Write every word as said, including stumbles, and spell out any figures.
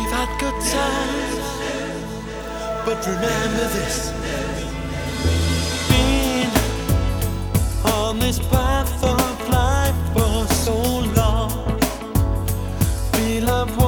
We've had good times, but remember this. Been on this path of life for so long. We love